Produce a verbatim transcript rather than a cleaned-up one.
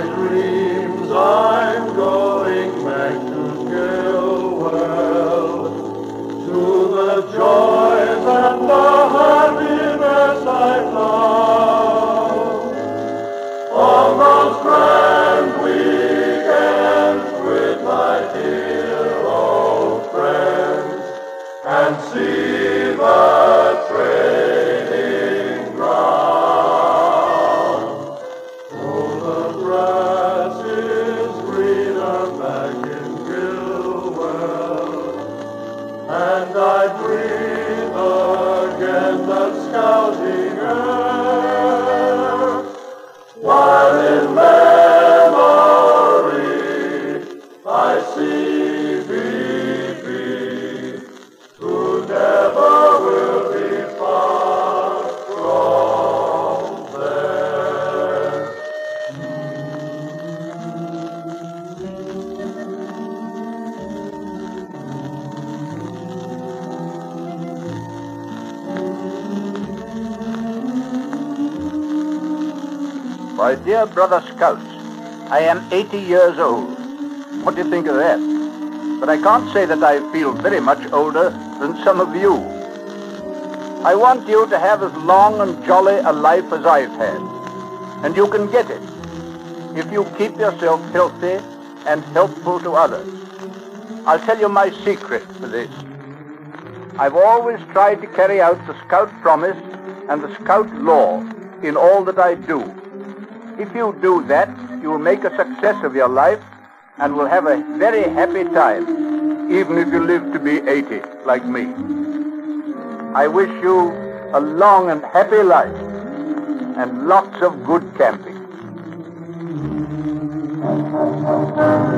my dreams I'm going back to Gilwell, to the joys and the happiness I found on those grand weekends with my dear old friends, and see the training ground. Oh, the grass is greener back in Gilwell, and I breathe again that scouting air, while in memory I see B B, who never will be far from there. My dear brother Scouts, I am eighty years old. What do you think of that? But I can't say that I feel very much older than some of you. I want you to have as long and jolly a life as I've had. And you can get it if you keep yourself healthy and helpful to others. I'll tell you my secret for this. I've always tried to carry out the Scout promise and the Scout law in all that I do. If you do that, you will make a success of your life and will have a very happy time, even if you live to be eighty, like me. I wish you a long and happy life and lots of good camping.